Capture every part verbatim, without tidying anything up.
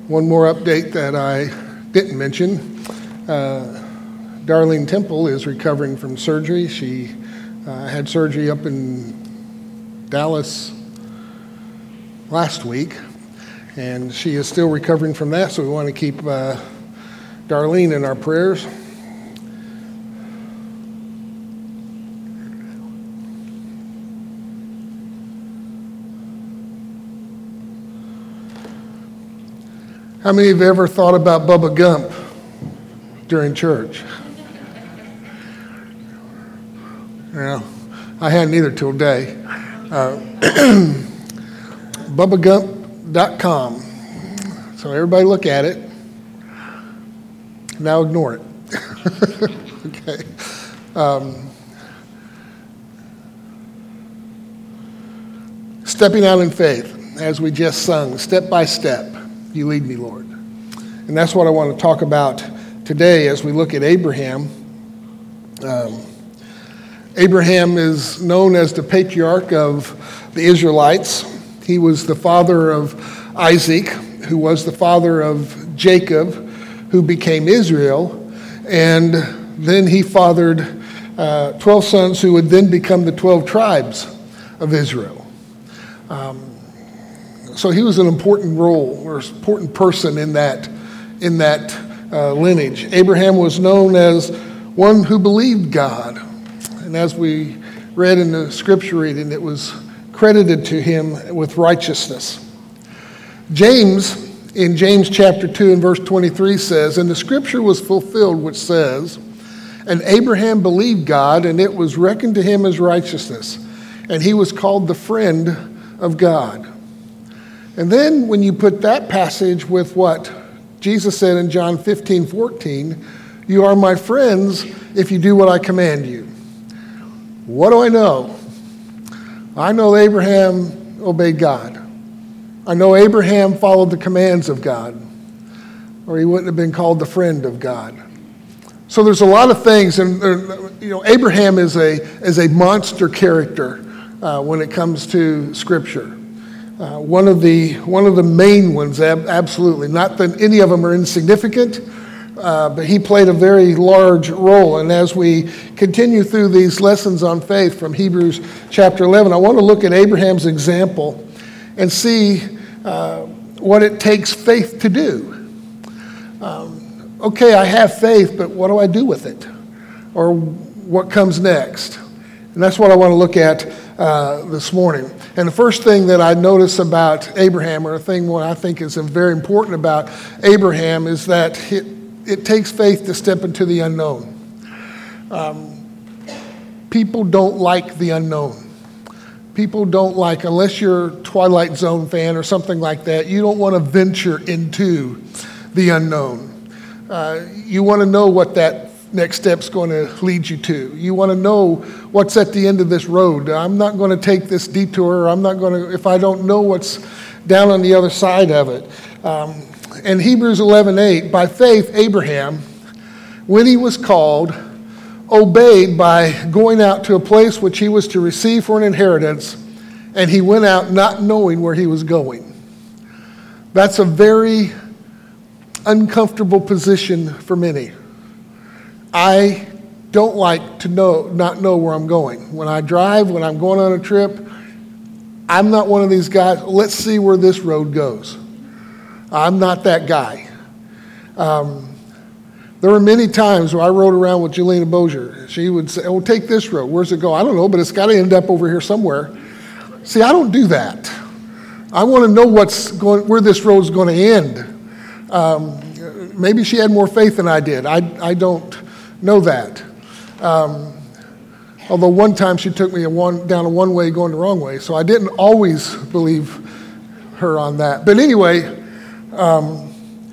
One more update that I didn't mention. Uh, Darlene Temple is recovering from surgery. She uh, had surgery up in Dallas last week, and she is still recovering from that, so we want to keep uh, Darlene in our prayers. How many of you ever thought about Bubba Gump during church? Well, I hadn't either till today. Uh, Bubba Gump dot com. So everybody look at it. Now ignore it. Okay. Um, stepping out in faith, as we just sung, step by step. You lead me, Lord. And that's what I want to talk about today as we look at Abraham. Um, Abraham is known as the patriarch of the Israelites. He was the father of Isaac, who was the father of Jacob, who became Israel. And then he fathered uh, twelve sons who would then become the twelve tribes of Israel. Um, So he was an important role or important person in that in that uh, lineage. Abraham was known as one who believed God. And as we read in the scripture reading, it was credited to him with righteousness. James, in James chapter two and verse twenty-three says, "And the scripture was fulfilled which says, and Abraham believed God, and it was reckoned to him as righteousness. And he was called the friend of God." And then when you put that passage with what Jesus said in John fifteen fourteen, "You are my friends if you do what I command you." What do I know? I know Abraham obeyed God. I know Abraham followed the commands of God, or he wouldn't have been called the friend of God. So there's a lot of things, and you know, Abraham is a is a monster character uh, when it comes to Scripture. Uh, one of the one of the main ones, ab- absolutely. Not that any of them are insignificant, uh, but he played a very large role. And as we continue through these lessons on faith from Hebrews chapter eleven, I want to look at Abraham's example and see uh, what it takes faith to do. Um, okay, I have faith, but what do I do with it? Or what comes next? And that's what I want to look at uh, this morning. And the first thing that I notice about Abraham, or a thing what I think is very important about Abraham, is that it, it takes faith to step into the unknown. Um, people don't like the unknown. People don't like, unless you're a Twilight Zone fan or something like that, you don't want to venture into the unknown. Uh, you want to know what that next step's going to lead you to. You want to know what's at the end of this road. I'm not going to take this detour. I'm not going to, if I don't know what's down on the other side of it. Um, in Hebrews eleven eight, by faith, Abraham, when he was called, obeyed by going out to a place which he was to receive for an inheritance, and he went out not knowing where he was going. That's a very uncomfortable position for many. I don't like to know, not know where I'm going. When I drive, when I'm going on a trip, I'm not one of these guys, let's see where this road goes. I'm not that guy. Um, there were many times where I rode around with Jelena Bozier. She would say, "Oh, take this road. Where's it go?" I don't know, but it's got to end up over here somewhere. See, I don't do that. I want to know what's going, where this road's going to end. Um, maybe she had more faith than I did. I, I don't know that. Um, although one time she took me a one, down a one-way going the wrong way, so I didn't always believe her on that. But anyway, um,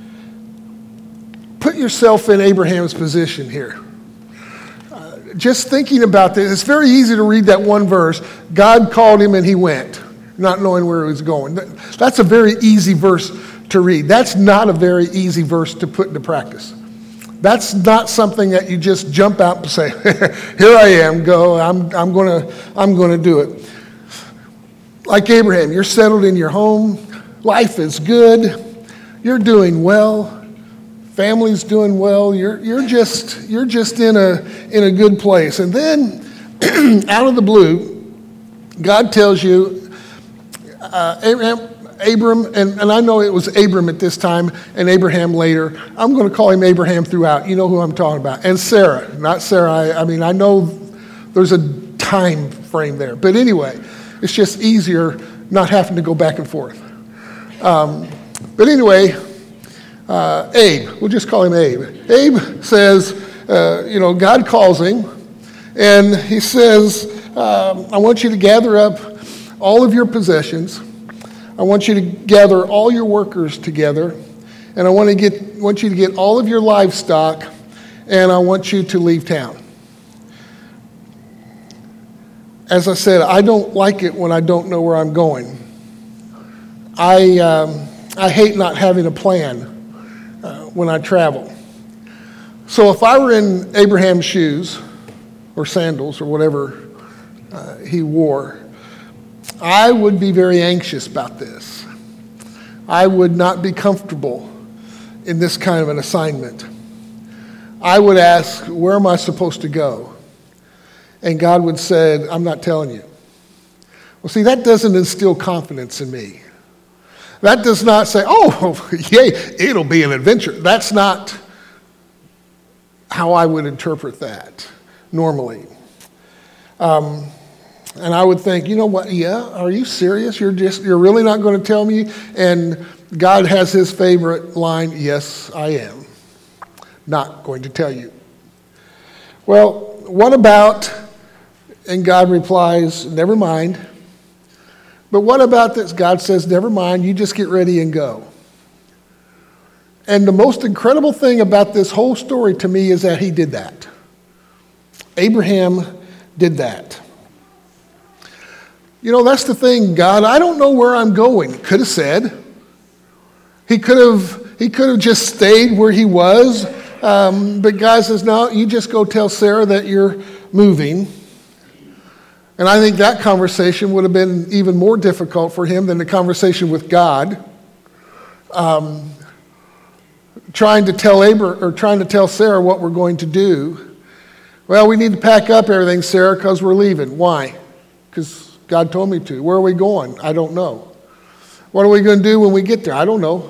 put yourself in Abraham's position here. Uh, just thinking about this, it's very easy to read that one verse. God called him and he went, not knowing where he was going. That's a very easy verse to read. That's not a very easy verse to put into practice. That's not something that you just jump out and say, "Here I am, go. I'm I'm gonna I'm gonna do it." Like Abraham, you're settled in your home. Life is good. you're doing well. Family's doing well. You're you're just you're just in a in a good place. And then out of the blue, God tells you, uh, Abraham, Abram, and, and I know it was Abram at this time and Abraham later. I'm going to call him Abraham throughout. You know who I'm talking about. And Sarah, not Sarah. I, I mean, I know there's a time frame there. But anyway, it's just easier not having to go back and forth. Um, but anyway, uh, Abe, we'll just call him Abe. Abe says, uh, you know, God calls him, and he says, um, I want you to gather up all of your possessions. I want you to gather all your workers together, and I want to get want you to get all of your livestock, and I want you to leave town. As I said, I don't like it when I don't know where I'm going. I um, I hate not having a plan uh, when I travel. So if I were in Abraham's shoes, or sandals, or whatever uh, he wore, I would be very anxious about this. I would not be comfortable in this kind of an assignment. I would ask, where am I supposed to go? And God would say, I'm not telling you. Well, see, that doesn't instill confidence in me. That does not say, oh, yay, it'll be an adventure. That's not how I would interpret that normally. Um, and I would think, you know what, yeah, are you serious? You're just, you're really not going to tell me? And God has his favorite line, yes, I am. Not going to tell you. Well, what about, and God replies, never mind. But what about this? God says, never mind, you just get ready and go. And the most incredible thing about this whole story to me is that he did that. Abraham did that. You know, that's the thing, God, I don't know where I'm going. Could have said. He could have, he could have just stayed where he was. Um, but God says, no, you just go tell Sarah that you're moving. And I think that conversation would have been even more difficult for him than the conversation with God. Um, trying to tell Abra- or trying to tell Sarah what we're going to do. Well, we need to pack up everything, Sarah, because we're leaving. Why? Because God told me to. Where are we going? I don't know. What are we going to do when we get there? I don't know.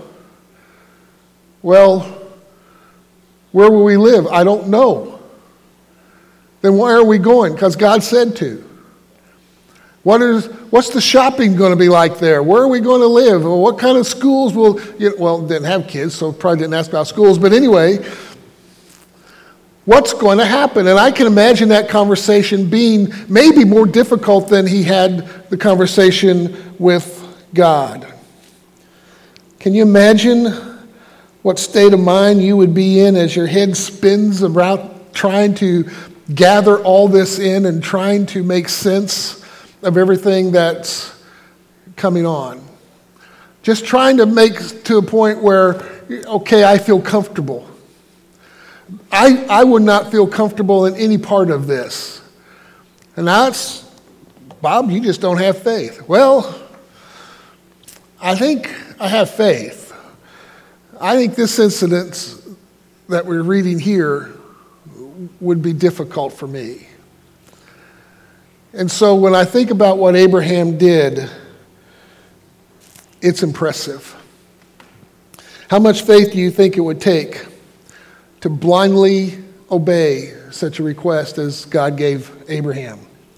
Well, where will we live? I don't know. Then why are we going? Because God said to. What is, what's the shopping going to be like there? Where are we going to live? Well, what kind of schools will, you know, well, didn't have kids, so probably didn't ask about schools. But anyway, what's going to happen? And I can imagine that conversation being maybe more difficult than he had the conversation with God. Can you imagine what state of mind you would be in as your head spins around trying to gather all this in and trying to make sense of everything that's coming on? Just trying to make to a point where, okay, I feel comfortable. I, I would not feel comfortable in any part of this. And that's, Bob, you just don't have faith. Well, I think I have faith. I think this incident that we're reading here would be difficult for me. And so when I think about what Abraham did, it's impressive. How much faith do you think it would take to blindly obey such a request as God gave Abraham?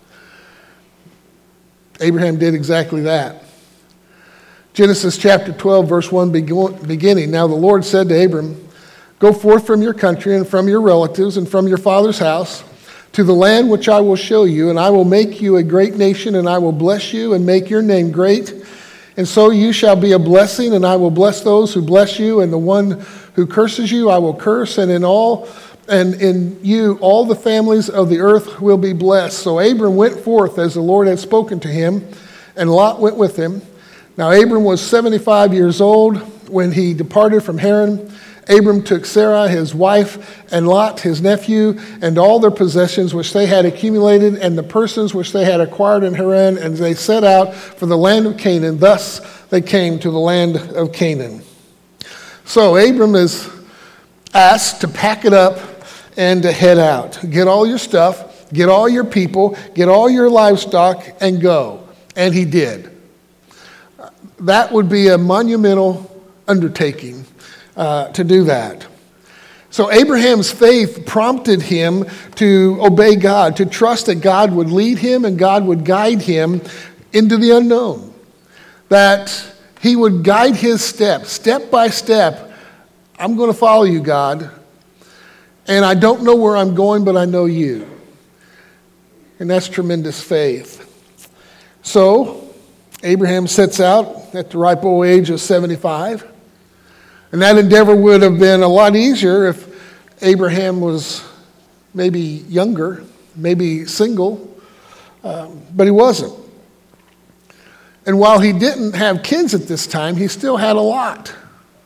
Abraham did exactly that. Genesis chapter twelve, verse one beginning. Now the Lord said to Abram, go forth from your country and from your relatives and from your father's house to the land which I will show you, and I will make you a great nation, and I will bless you and make your name great. And so you shall be a blessing, and I will bless those who bless you, and the one who curses you I will curse, and in all and in you all the families of the earth will be blessed. So Abram went forth as the Lord had spoken to him, and Lot went with him. Now Abram was seventy-five years old when he departed from Haran. Abram took Sarah, his wife, and Lot, his nephew, and all their possessions which they had accumulated, and the persons which they had acquired in Haran, and they set out for the land of Canaan. Thus they came to the land of Canaan. So Abram is asked to pack it up and to head out. Get all your stuff, get all your people, get all your livestock, and go. And he did. That would be a monumental undertaking uh, to do that. So Abraham's faith prompted him to obey God, to trust that God would lead him and God would guide him into the unknown. That he would guide his steps, step by step. I'm going to follow you, God. And I don't know where I'm going, but I know you. And that's tremendous faith. So Abraham sets out at the ripe old age of seventy-five. And that endeavor would have been a lot easier if Abraham was maybe younger, maybe single, um, but he wasn't. And while he didn't have kids at this time, he still had a lot.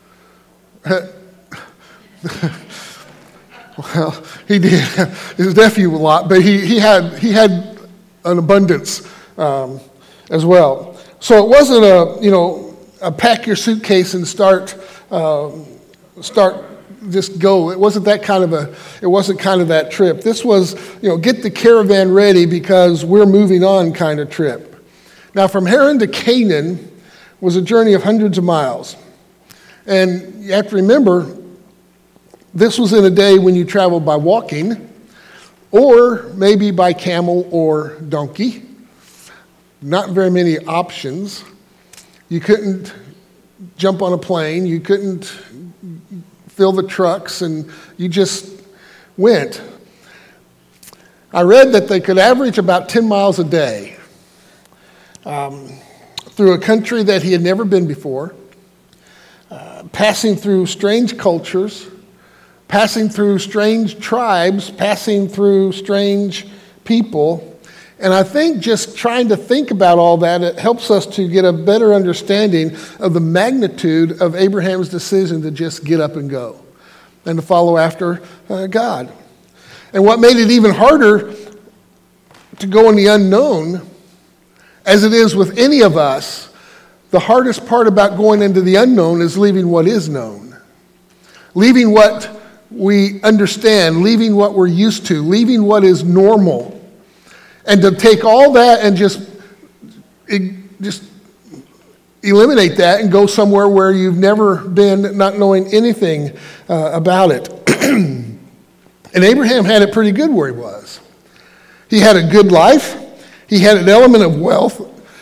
Well, he did. His nephew a lot, but he, he had he had an abundance um, as well. So it wasn't a you know a pack your suitcase and start um, start just go. It wasn't that kind of a. It wasn't kind of that trip. This was you know get the caravan ready because we're moving on kind of trip. Now from Haran to Canaan was a journey of hundreds of miles, and you have to remember. This was in a day when you traveled by walking, or maybe by camel or donkey. Not very many options. You couldn't jump on a plane. You couldn't fill the trucks, and you just went. I read that they could average about ten miles a day um, through a country that he had never been before, uh, passing through strange cultures, passing through strange tribes, passing through strange people. And I think just trying to think about all that, it helps us to get a better understanding of the magnitude of Abraham's decision to just get up and go and to follow after uh, God. And what made it even harder to go in the unknown, as it is with any of us, the hardest part about going into the unknown is leaving what is known. Leaving what we understand, leaving what we're used to, leaving what is normal, and to take all that and just, just eliminate that and go somewhere where you've never been, not knowing anything uh, about it. And Abraham had it pretty good where he was. He had a good life. He had an element of wealth,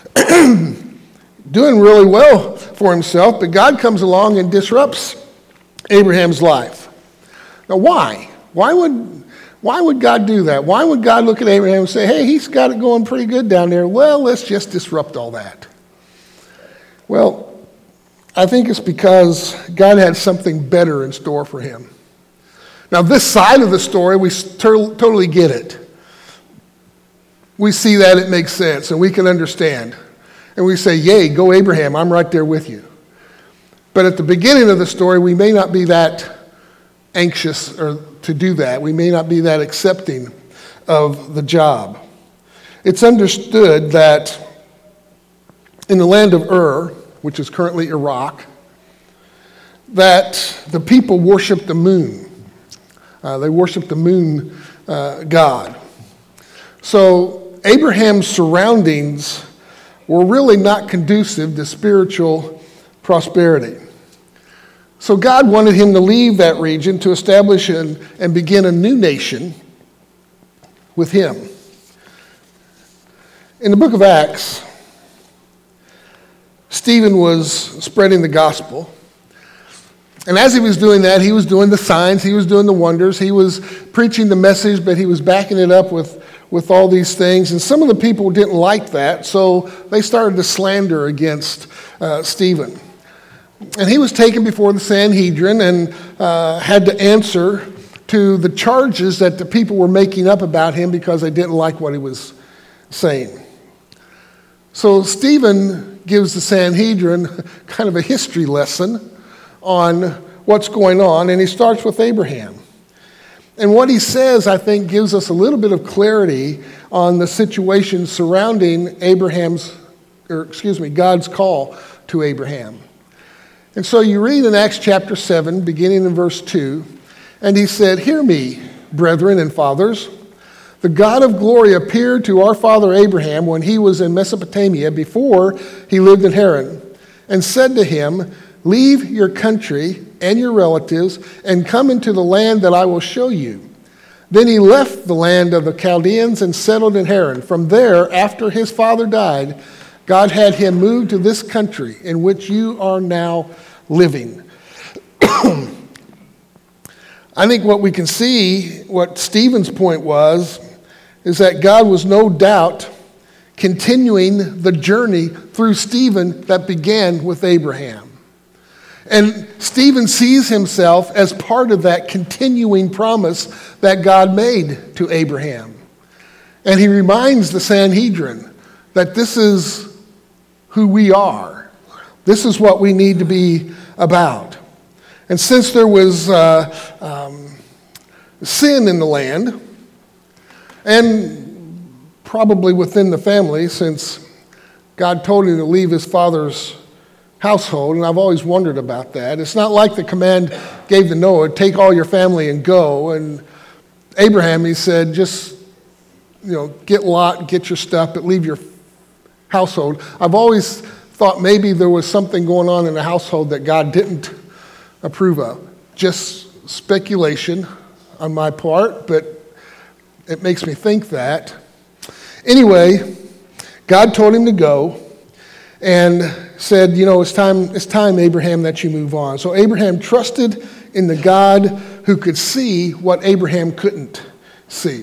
doing really well for himself, but God comes along and disrupts Abraham's life. Now, why? Why would, why would God do that? Why would God look at Abraham and say, hey, he's got it going pretty good down there. Well, let's just disrupt all that. Well, I think it's because God had something better in store for him. Now, this side of the story, we ter- totally get it. We see that it makes sense, and we can understand. And we say, yay, go Abraham, I'm right there with you. But at the beginning of the story, we may not be that anxious or to do that. We may not be that accepting of the job. It's understood that in the land of Ur, which is currently Iraq, that the people worship the moon. Uh, they worship the moon uh, god. So Abraham's surroundings were really not conducive to spiritual prosperity. So God wanted him to leave that region to establish an, and begin a new nation with him. In the book of Acts, Stephen was spreading the gospel. And as he was doing that, he was doing the signs, he was doing the wonders, he was preaching the message, but he was backing it up with, with all these things. And some of the people didn't like that, so they started to slander against uh, Stephen. And he was taken before the Sanhedrin and uh, had to answer to the charges that the people were making up about him because they didn't like what he was saying. So Stephen gives the Sanhedrin kind of a history lesson on what's going on, and he starts with Abraham. And what he says, I think, gives us a little bit of clarity on the situation surrounding Abraham's, or excuse me, God's call to Abraham. And so you read in Acts chapter seven, beginning in verse two, and he said, "Hear me, brethren and fathers. The God of glory appeared to our father Abraham when he was in Mesopotamia before he lived in Haran, and said to him, 'Leave your country and your relatives and come into the land that I will show you.' Then he left the land of the Chaldeans and settled in Haran. From there, after his father died, God had him move to this country in which you are now living." I think what we can see, what Stephen's point was, is that God was no doubt continuing the journey through Stephen that began with Abraham. And Stephen sees himself as part of that continuing promise that God made to Abraham. And he reminds the Sanhedrin that this is who we are. This is what we need to be about. And since there was uh, um, sin in the land, and probably within the family, since God told him to leave his father's household, and I've always wondered about that. It's not like the command gave to Noah, "Take all your family and go." And Abraham, he said, just, you know, get Lot, get your stuff, but leave your household. I've always thought maybe there was something going on in the household that God didn't approve of. Just speculation on my part, but it makes me think that. Anyway, God told him to go and said, you know, it's time, it's time, Abraham, that you move on. So Abraham trusted in the God who could see what Abraham couldn't see.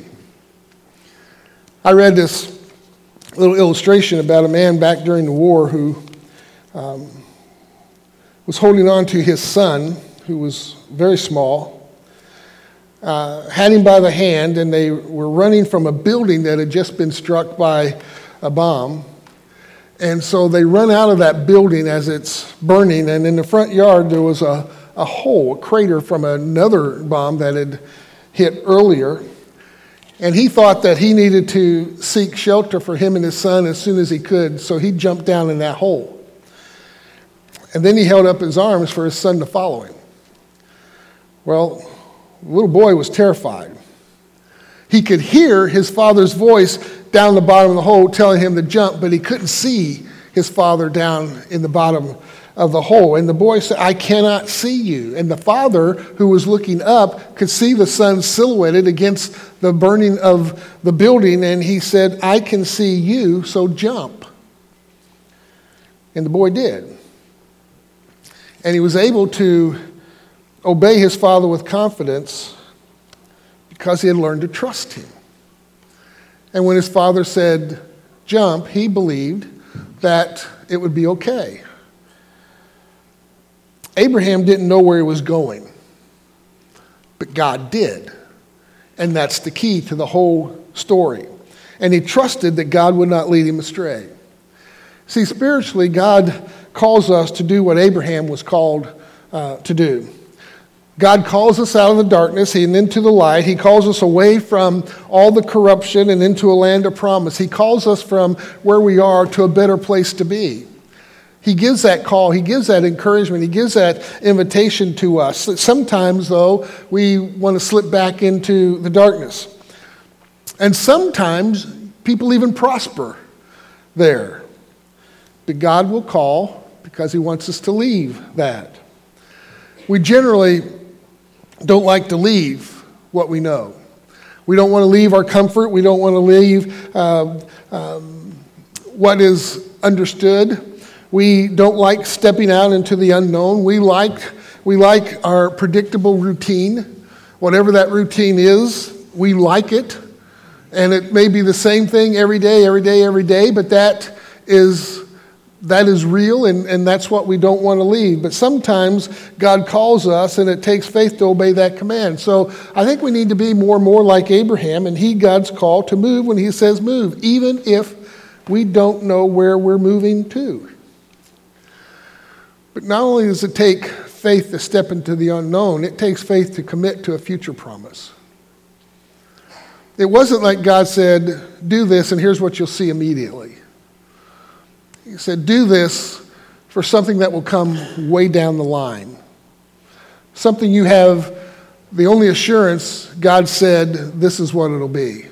I read this little illustration about a man back during the war who um, was holding on to his son, who was very small, uh, had him by the hand, and they were running from a building that had just been struck by a bomb. And so they run out of that building as it's burning, and in the front yard there was a, a hole, a crater from another bomb that had hit earlier. And he thought that he needed to seek shelter for him and his son as soon as he could, so he jumped down in that hole. And then he held up his arms for his son to follow him. Well, the little boy was terrified. He could hear his father's voice down the bottom of the hole telling him to jump, but he couldn't see his father down in the bottom of the hole. And the boy said, "I cannot see you." And the father, who was looking up, could see the son silhouetted against the burning of the building, and he said, "I can see you, so jump." And the boy did. And he was able to obey his father with confidence because he had learned to trust him. And when his father said, "Jump," he believed that it would be okay. Abraham didn't know where he was going, but God did. And that's the key to the whole story. And he trusted that God would not lead him astray. See, spiritually, God calls us to do what Abraham was called uh, to do. God calls us out of the darkness and into the light. He calls us away from all the corruption and into a land of promise. He calls us from where we are to a better place to be. He gives that call. He gives that encouragement. He gives that invitation to us. Sometimes, though, we want to slip back into the darkness. And sometimes people even prosper there. But God will call because he wants us to leave that. We generally don't like to leave what we know. We don't want to leave our comfort. We don't want to leave uh, um, what is understood. We don't like stepping out into the unknown. We like, we like our predictable routine. Whatever that routine is, we like it. And it may be the same thing every day, every day, every day, but that is That is real, and, and that's what we don't want to leave. But sometimes God calls us, and it takes faith to obey that command. So I think we need to be more and more like Abraham and heed God's call to move when he says move, even if we don't know where we're moving to. But not only does it take faith to step into the unknown, it takes faith to commit to a future promise. It wasn't like God said, "Do this, and here's what you'll see immediately." He said, "Do this for something that will come way down the line. Something you have the only assurance God said this is what it'll be.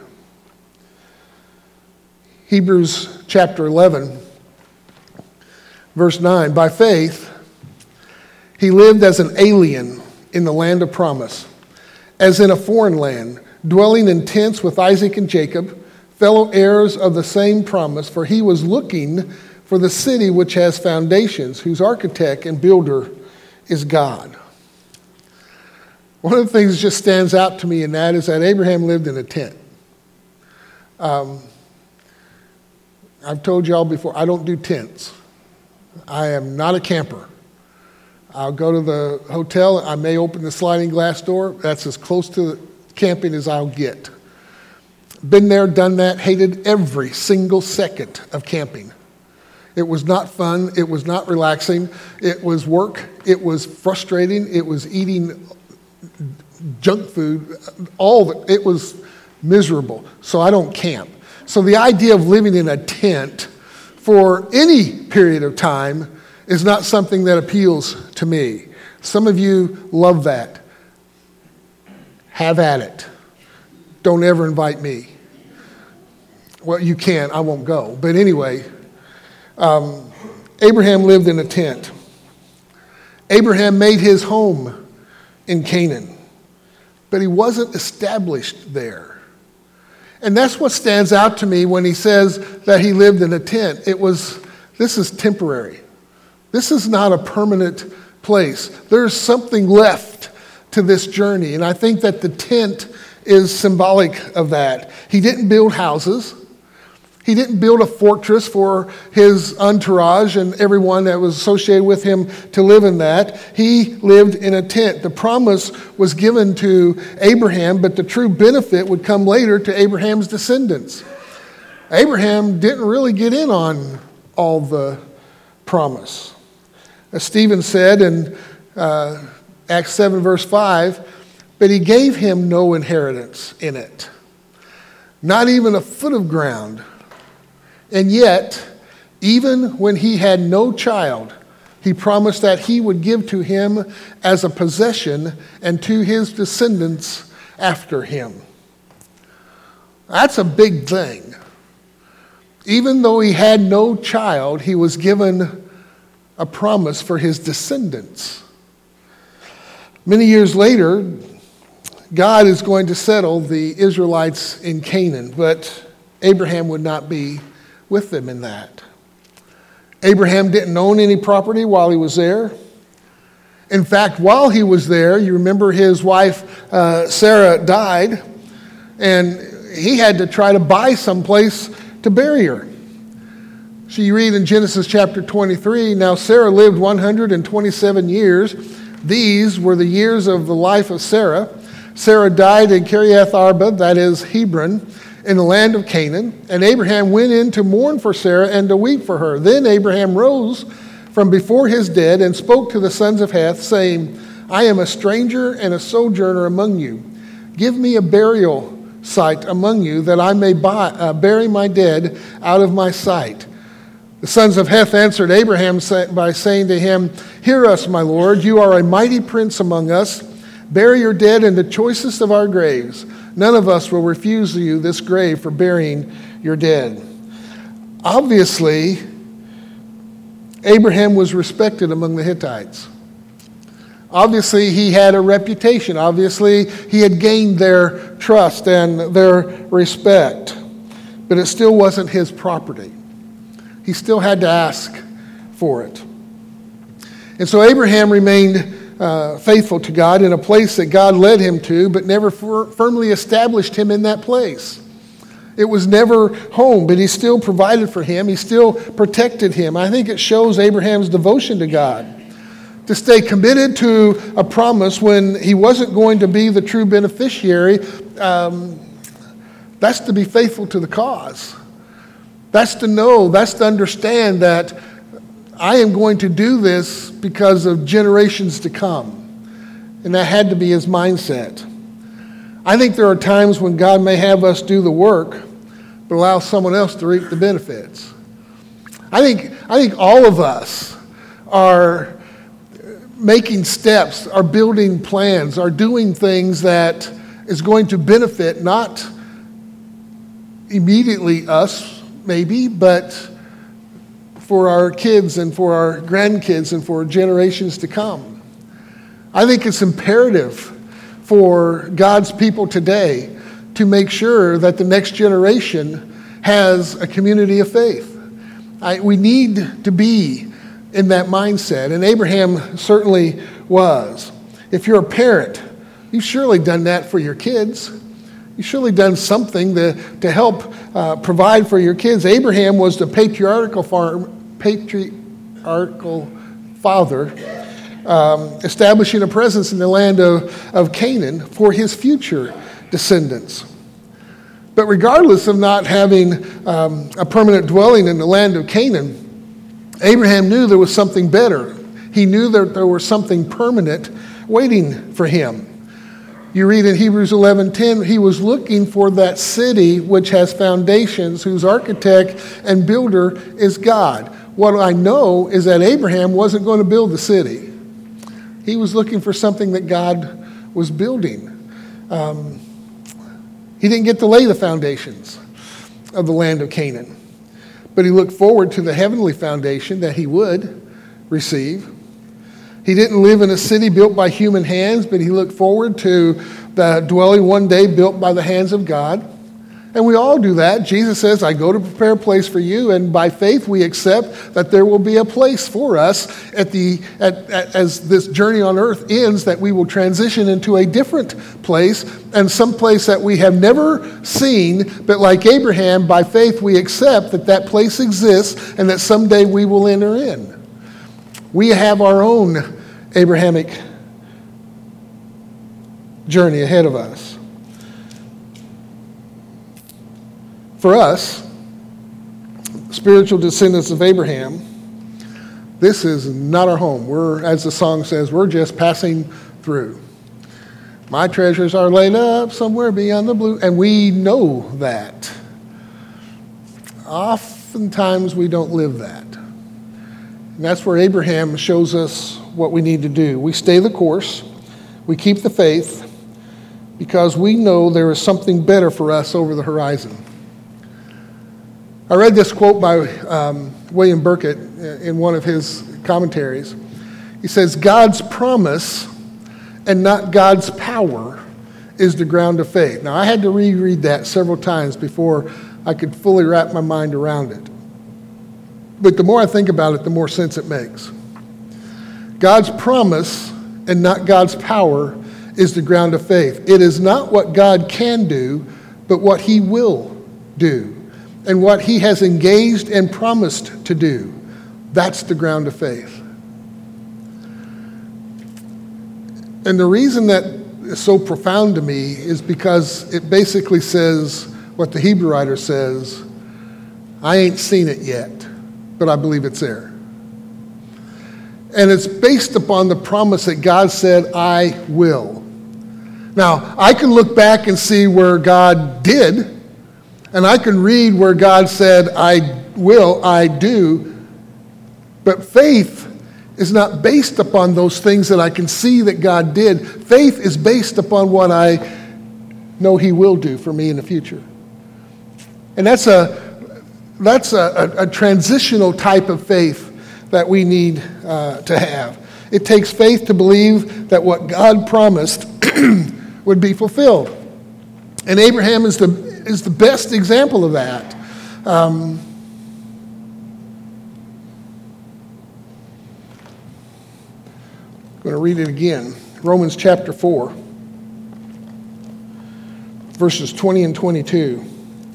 Hebrews chapter eleven, verse nine. By faith, he lived as an alien in the land of promise, as in a foreign land, dwelling in tents with Isaac and Jacob, fellow heirs of the same promise, for he was looking for the city which has foundations, whose architect and builder is God. One of the things that just stands out to me in that is that Abraham lived in a tent. Um, I've told y'all before, I don't do tents. I am not a camper. I'll go to the hotel, I may open the sliding glass door. That's as close to camping as I'll get. Been there, done that, hated every single second of camping. It was not fun, it was not relaxing, it was work, it was frustrating, it was eating junk food, all of it, it was miserable. So I don't camp. So the idea of living in a tent for any period of time is not something that appeals to me. Some of you love that. Have at it. Don't ever invite me. Well, you can, I won't go. But anyway, um, Abraham lived in a tent. Abraham made his home in Canaan, but he wasn't established there. And that's what stands out to me when he says that he lived in a tent. It was, this is temporary. This is not a permanent place. There's something left to this journey. And I think that the tent is symbolic of that. He didn't build houses. He didn't build a fortress for his entourage and everyone that was associated with him to live in that. He lived in a tent. The promise was given to Abraham, but the true benefit would come later to Abraham's descendants. Abraham didn't really get in on all the promise. As Stephen said in uh, Acts seven, verse five, but he gave him no inheritance in it, not even a foot of ground. And yet, even when he had no child, he promised that he would give to him as a possession and to his descendants after him. That's a big thing. Even though he had no child, he was given a promise for his descendants. Many years later, God is going to settle the Israelites in Canaan, but Abraham would not be with them in that. Abraham didn't own any property while he was there. In fact, while he was there, you remember his wife uh, Sarah died, and he had to try to buy some place to bury her. So you read in Genesis chapter twenty-three, now Sarah lived one hundred twenty-seven years. These were the years of the life of Sarah. Sarah died in Kiriath Arba, that is Hebron, in the land of Canaan. And Abraham went in to mourn for Sarah and to weep for her. Then Abraham rose from before his dead and spoke to the sons of Heth, saying, I am a stranger and a sojourner among you. Give me a burial site among you, that I may buy, uh, bury my dead out of my sight. The sons of Heth answered Abraham by saying to him, Hear us, my lord, you are a mighty prince among us. Bury your dead in the choicest of our graves. None of us will refuse you this grave for burying your dead. Obviously, Abraham was respected among the Hittites. Obviously, he had a reputation. Obviously, he had gained their trust and their respect. But it still wasn't his property. He still had to ask for it. And so Abraham remained Uh, faithful to God in a place that God led him to, but never fir- firmly established him in that place. It was never home, but he still provided for him. He still protected him. I think it shows Abraham's devotion to God. To stay committed to a promise when he wasn't going to be the true beneficiary, um, that's to be faithful to the cause. That's to know, that's to understand that I am going to do this because of generations to come. And that had to be his mindset. I think there are times when God may have us do the work, but allow someone else to reap the benefits. I think, I think all of us are making steps, are building plans, are doing things that is going to benefit not immediately us, maybe, but for our kids and for our grandkids and for generations to come. I think it's imperative for God's people today to make sure that the next generation has a community of faith. I, we need to be in that mindset, and Abraham certainly was. If you're a parent, you've surely done that for your kids. You've surely done something to, to help uh, provide for your kids. Abraham was the patriarchal, farm, patriarchal father, um, establishing a presence in the land of, of Canaan for his future descendants. But regardless of not having um, a permanent dwelling in the land of Canaan, Abraham knew there was something better. He knew that there was something permanent waiting for him. You read in Hebrews eleven ten, he was looking for that city which has foundations, whose architect and builder is God. What I know is that Abraham wasn't going to build the city. He was looking for something that God was building. Um, he didn't get to lay the foundations of the land of Canaan, but he looked forward to the heavenly foundation that he would receive. He didn't live in a city built by human hands, but he looked forward to the dwelling one day built by the hands of God. And we all do that. Jesus says, I go to prepare a place for you, and by faith we accept that there will be a place for us at the at, at, as this journey on earth ends, that we will transition into a different place, and some place that we have never seen, but like Abraham, by faith we accept that that place exists and that someday we will enter in. We have our own Abrahamic journey ahead of us. For us, spiritual descendants of Abraham, this is not our home. We're, as the song says, we're just passing through. My treasures are laid up somewhere beyond the blue, and we know that. Oftentimes we don't live that. And that's where Abraham shows us what we need to do. We stay the course, we keep the faith, because we know there is something better for us over the horizon. I read this quote by um, William Burkitt in one of his commentaries. He says, God's promise and not God's power is the ground of faith. Now, I had to reread that several times before I could fully wrap my mind around it. But the more I think about it, the more sense it makes. God's promise and not God's power is the ground of faith. It is not what God can do, but what he will do. And what he has engaged and promised to do. That's the ground of faith. And the reason that is so profound to me is because it basically says what the Hebrew writer says, I ain't seen it yet, but I believe it's there. And it's based upon the promise that God said, I will. Now, I can look back and see where God did, and I can read where God said, I will, I do. But faith is not based upon those things that I can see that God did. Faith is based upon what I know he will do for me in the future. And that's a, that's a, a, a transitional type of faith that we need uh, to have. It takes faith to believe that what God promised would be fulfilled. And Abraham is the is the best example of that. Um, I'm going to read it again. Romans chapter four, verses twenty and twenty-two.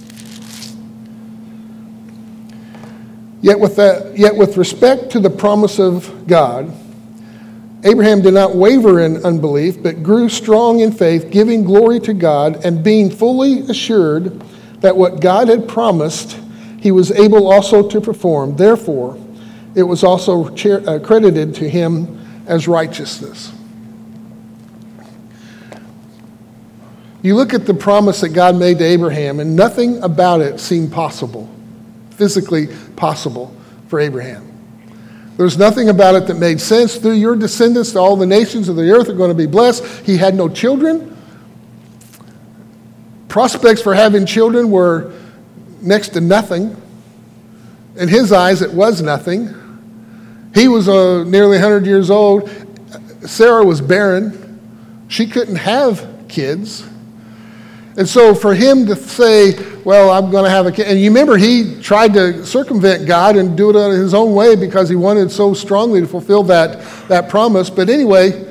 Yet with that, yet with respect to the promise of God, Abraham did not waver in unbelief, but grew strong in faith, giving glory to God, and being fully assured that what God had promised, he was able also to perform. Therefore, it was also credited to him as righteousness. You look at the promise that God made to Abraham, and nothing about it seemed possible, physically possible for Abraham. There's nothing about it that made sense. Through your descendants, all the nations of the earth are going to be blessed. He had no children. Prospects for having children were next to nothing. In his eyes, it was nothing. He was uh, nearly one hundred years old. Sarah was barren. She couldn't have kids. And so for him to say, well, I'm going to have a kid. And you remember he tried to circumvent God and do it in his own way because he wanted so strongly to fulfill that, that promise. But anyway,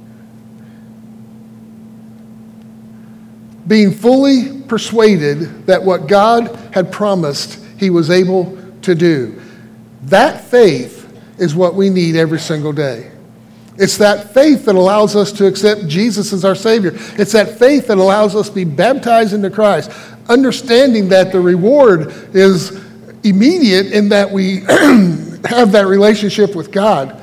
being fully persuaded that what God had promised, he was able to do. That faith is what we need every single day. It's that faith that allows us to accept Jesus as our Savior. It's that faith that allows us to be baptized into Christ, understanding that the reward is immediate in that we have that relationship with God,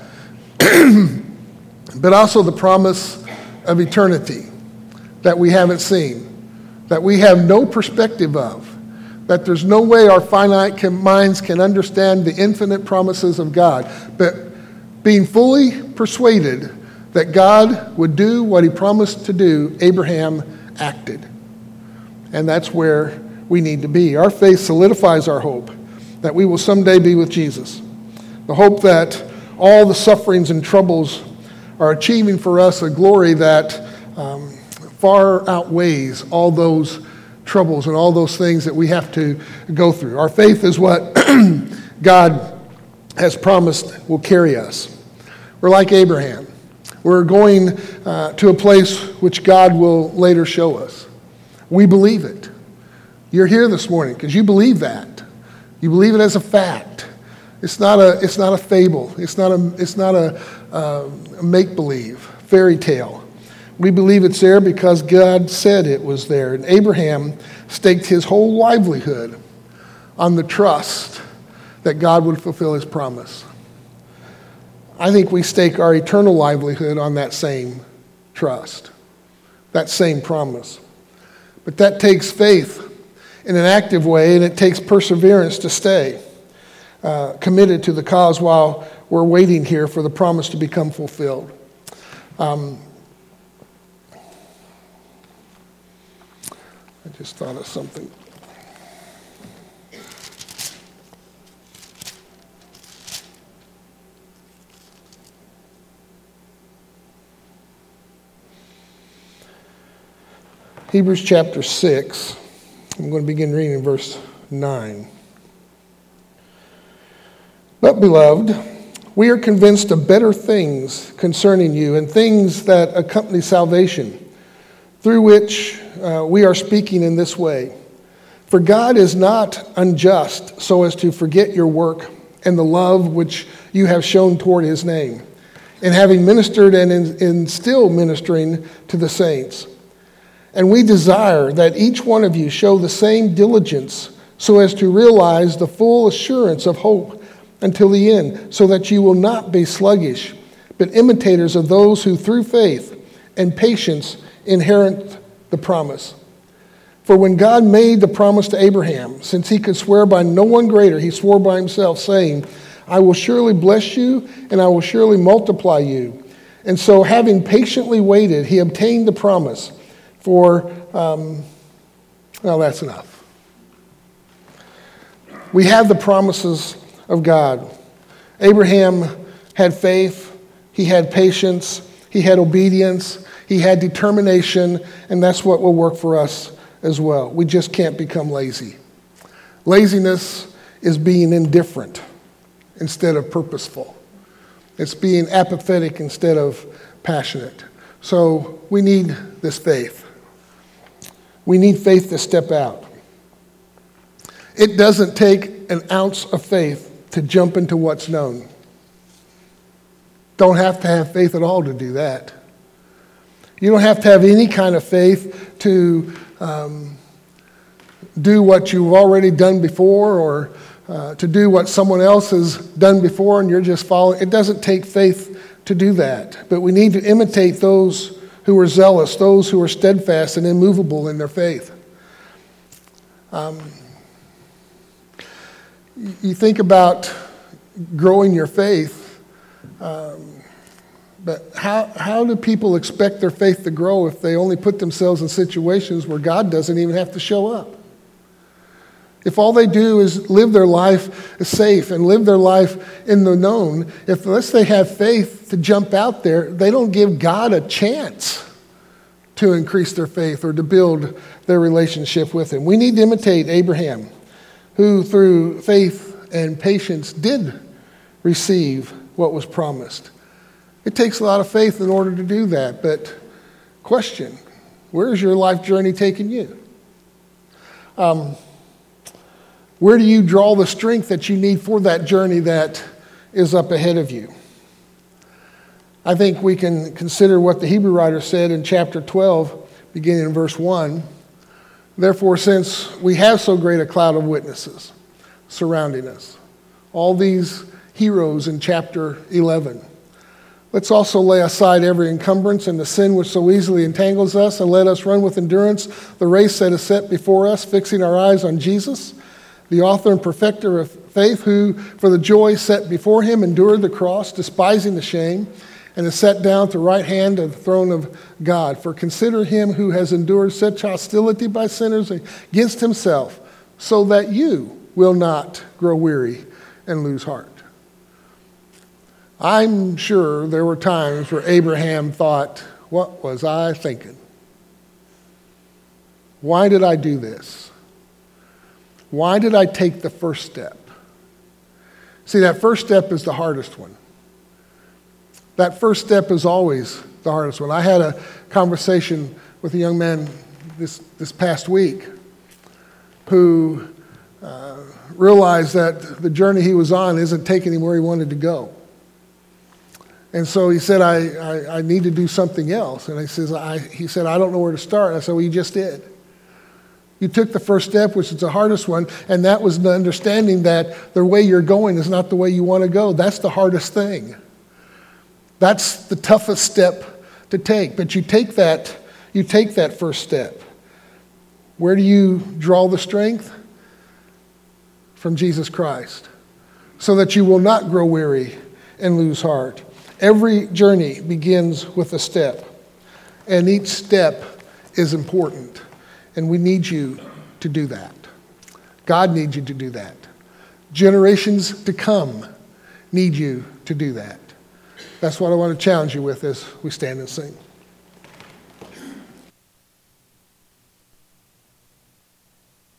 but also the promise of eternity that we haven't seen, that we have no perspective of, that there's no way our finite can, minds can understand the infinite promises of God. But being fully persuaded that God would do what he promised to do, Abraham acted. And that's where we need to be. Our faith solidifies our hope that we will someday be with Jesus. The hope that all the sufferings and troubles are achieving for us a glory that um, far outweighs all those troubles and all those things that we have to go through. Our faith is what God has promised will carry us. We're like Abraham. We're going uh, to a place which God will later show us. We believe it. You're here this morning because you believe that. You believe it as a fact. It's not a. It's not a fable. It's not a. It's not a, uh, a make-believe fairy tale. We believe it's there because God said it was there, and Abraham staked his whole livelihood on the trust that God would fulfill his promise. I think we stake our eternal livelihood on that same trust, that same promise. But that takes faith in an active way, and it takes perseverance to stay uh, committed to the cause while we're waiting here for the promise to become fulfilled. Um, I just thought of something. Hebrews chapter six, I'm going to begin reading verse nine. But, beloved, we are convinced of better things concerning you and things that accompany salvation, through which uh, we are speaking in this way. For God is not unjust so as to forget your work and the love which you have shown toward his name, and having ministered and in, in still ministering to the saints. And we desire that each one of you show the same diligence so as to realize the full assurance of hope until the end, so that you will not be sluggish, but imitators of those who through faith and patience inherit the promise. For when God made the promise to Abraham, since he could swear by no one greater, he swore by himself, saying, I will surely bless you, and I will surely multiply you. And so, having patiently waited, he obtained the promise. For, um, well, that's enough. We have the promises of God. Abraham had faith, he had patience, he had obedience, he had determination, and that's what will work for us as well. We just can't become lazy. Laziness is being indifferent instead of purposeful. It's being apathetic instead of passionate. So we need this faith. We need faith to step out. It doesn't take an ounce of faith to jump into what's known. Don't have to have faith at all to do that. You don't have to have any kind of faith to um, do what you've already done before, or uh, to do what someone else has done before and you're just following. It doesn't take faith to do that. But we need to imitate those who are zealous, those who are steadfast and immovable in their faith. Um, you think about growing your faith. Um, but how, how do people expect their faith to grow if they only put themselves in situations where God doesn't even have to show up? If all they do is live their life safe and live their life in the known, if unless they have faith to jump out there, they don't give God a chance to increase their faith or to build their relationship with him. We need to imitate Abraham, who through faith and patience did receive what was promised. It takes a lot of faith in order to do that, but question, where is your life journey taking you? Um, where do you draw the strength that you need for that journey that is up ahead of you? I think we can consider what the Hebrew writer said in chapter twelve, beginning in verse one. Therefore, since we have so great a cloud of witnesses surrounding us, all these heroes in chapter eleven, let's also lay aside every encumbrance and the sin which so easily entangles us, and let us run with endurance the race that is set before us, fixing our eyes on Jesus, the author and perfecter of faith, who for the joy set before him endured the cross, despising the shame, and is set down at the right hand of the throne of God. For consider him who has endured such hostility by sinners against himself, so that you will not grow weary and lose heart. I'm sure there were times where Abraham thought, what was I thinking? Why did I do this? Why did I take the first step? See, that first step is the hardest one. That first step is always the hardest one. I had a conversation with a young man this, this past week who uh, realized that the journey he was on isn't taking him where he wanted to go. And so he said, I, I, I need to do something else. And he says, I, he said, I don't know where to start. I said, well, you just did. You took the first step, which is the hardest one, and that was the understanding that the way you're going is not the way you want to go. That's the hardest thing. That's the toughest step to take. But you take that, you take that first step. Where do you draw the strength? From Jesus Christ. So that you will not grow weary and lose heart. Every journey begins with a step. And each step is important. And we need you to do that. God needs you to do that. Generations to come need you to do that. That's what I want to challenge you with as we stand and sing.